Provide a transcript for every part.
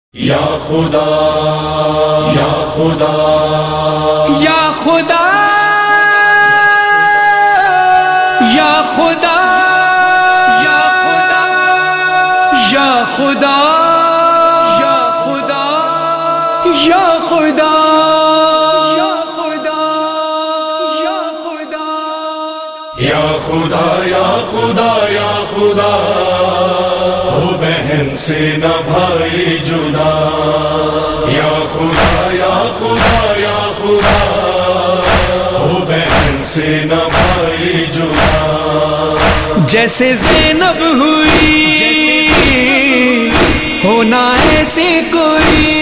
یا خدا یا خدا یا خدا یا خدا یا خدا یا خدا یا خدا یا خدا یا خدا یا خدا یا خدا یا خدا ہو بہن سے نہ بھائی جدا یا خدا یا خدا یا خدا ہو بہن سے نہ بھائی جدا جیسے زینب ہوئی ہونا ایسے کوئی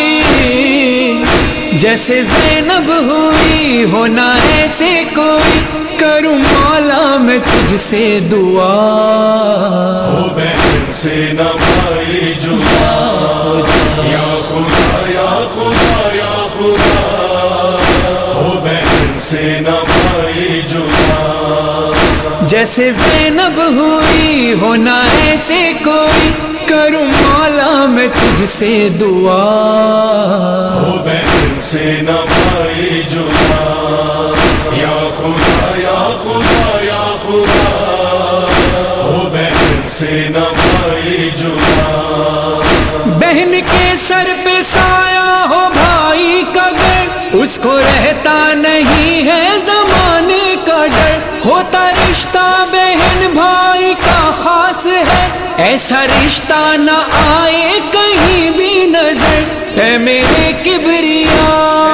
جیسے زینب ہوئی ہونا ایسے کوئی کروں مولا میں تجھ سے دعا ہو بہن سے نہ بھائی جدا یا خدا یا خدا یا خدا ہو بہن سے نہ بھائی جدا جیسے زینب ہوئی ہونا ایسے کوئی کروں مولا میں تجھ سے دعا ہو بہن سے نہ بھائی جدا یا خدا یا خدا یا خدا ہو بہن سے نہ بھائی جدا بہن کے سر پہ سایہ ہو بھائی کا گر اس کو رہتا نہیں ہے زمانے کا ڈر ہوتا رشتہ بہن بھائی کا خاص ہے ایسا رشتہ نہ آئے کہیں بھی نظر اے میرے کبریا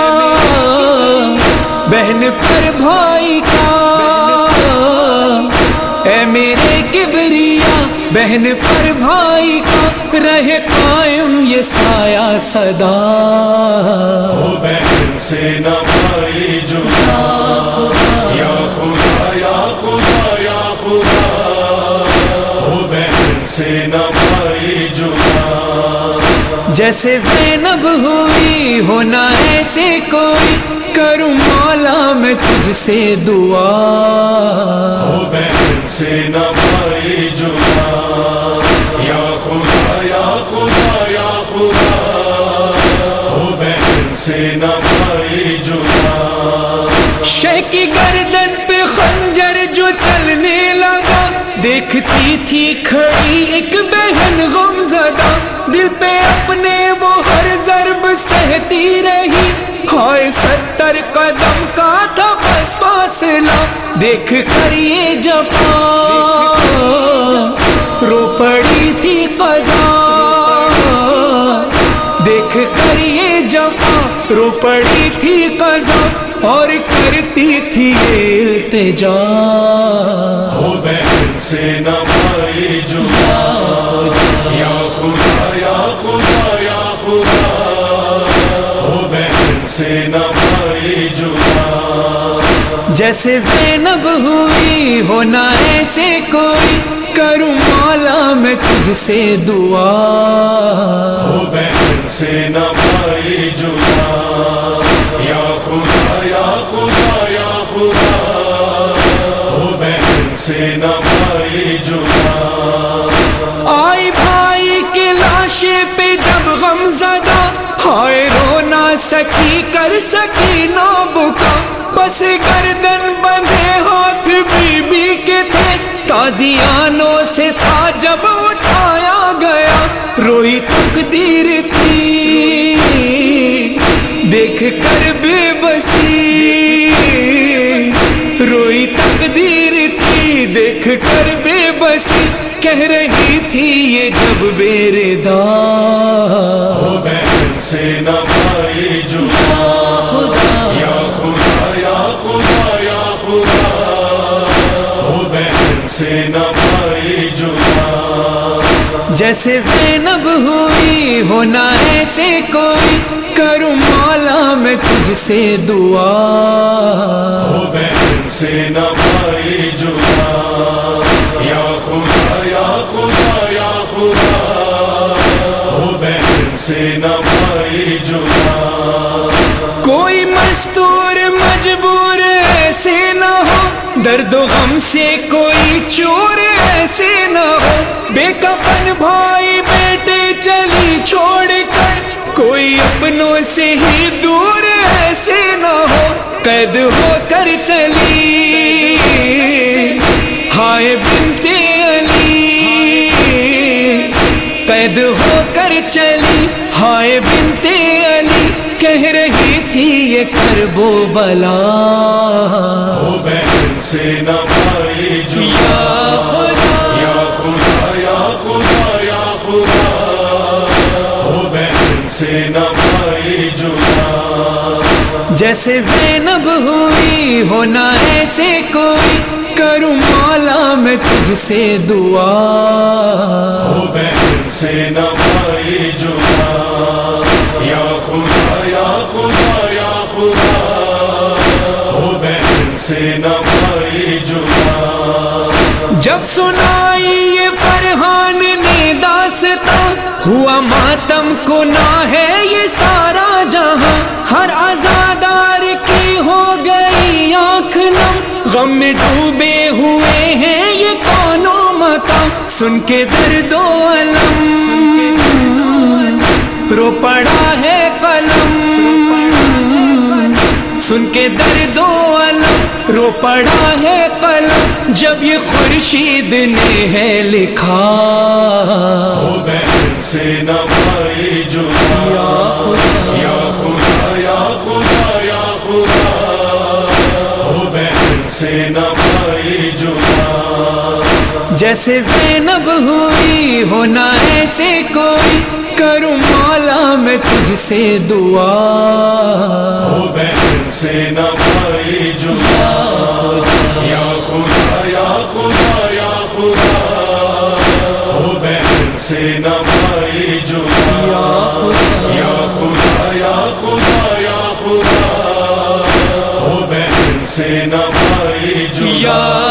بہن پر بھائی کا اے میرے کبریا بہن پر بھائی کا رہے قائم یہ سایہ صدا ہو بہن سے نہ بھائی جدا یا خدا یا خدا یا خدا ہو بہن سے نہ بھائی جدا جیسے زینب ہوئی ہونا ایسے کوئی کروں مولا میں تجھ سے دعا ہو بہن سے نہ بھائی جدا یا خدا یا خدا یا خدا ہو بہن سے نہ بھائی جدا شہ کی گردن پہ خنجر جو چلنے لگا دیکھتی تھی کھڑی ایک بہن غم زدہ دل پہ اپنے وہ ہر ضرب سہتی رہی ہائے 70 قدم کا تھا بس فاصلہ دیکھ کر یہ جفا رو پڑی تھی قضا دیکھ کر یہ جفا رو پڑی تھی قضا اور کرتی تھی التجا ہو بہن سے نہ بھائی جدا یا خدا یا خدا یا خدا ہو بہن سے نہ بھائی جدا جیسے زینب ہوئی ہونا ایسے کوئی کروں مولا میں تجھ سے دعا ہو بہن سے نہ بھائی جدا یا خدا یا خدا یا خدا ہو بہن سے نہ بھائی جدا آئی بھائی کے لاشے پہ جب غم زدہ ہائے رو نہ سکی کر سکی نہ بکا بس گردن بندھے ہاتھ بی بی کے تھے تازیانوں سے تھا جب اٹھایا گیا روئی تقدیر تھی دیکھ کر بے بسی روئی تقدیر تھی دیکھ کر بے بسی کہہ رہی تھی یہ جب بے ردا ہو بہن سے نہ بھائی جدا یا خدا یا خدا یا خدا ہو بہن سے نہ بھائی جدا جیسے زینب ہوئی ہونا ایسے کوئی کروں مولا میں تجھ سے دعا ہو بہن سے نہ بھائی جدا یا خدا یا خدا یا خدا ہو بہن سے نہ بھائی جدا کوئی مستور مجبور ایسے نہ ہو درد و غم سے کوئی چور ایسے نہ ہو بے کفن بھائی بیٹے چلی چھوڑ کر سے ہی دور ایسے نہ ہو قید ہو کر چلی ہائے بنت علی قید ہو کر چلی ہائے بنت علی کہہ رہی تھی یہ کرب و بلا ہو بہن سے نہ بھائی جدا یا خدا یا خدا یا خدا ہو بہن سے نہ بھائی جدا جیسے زینب ہوئی ہونا ایسے کوئی کروں مولا میں تجھ سے دعا ہو بہن سے نہ بھائی جدا یا خدا یا خدا یا خدا ہو بہن سے نہ بھائی جدا جب سنائی یہ فرحان نے داستاں ہوا ماتم گناہ ہے یہ سارا جہاں ہر عزادار کی ہو گئی آنکھ نم غم میں ڈوبے ہوئے ہیں یہ کونوں مقام سن کے درد و علم رو پڑا ہے قلم سن کے درد و علم رو پڑا ہے قلم جب یہ خورشید نے ہے لکھا ہو بہن سے نہ بھائی جدا یا خدا یا خدا یا خدا ہو بہن سے نہ بھائی جدا جیسے زینب ہوئی ہونا ایسے کوئی کروں مولا میں تجھ سے دعا ہو بہن سے نہ بھائی جدا یا خدا یا خدا یا خدا ہو بہن سے نہ بھائی جدا یا خدا یا خدا یا خدا ہو بہن سے نہ بھائی جدا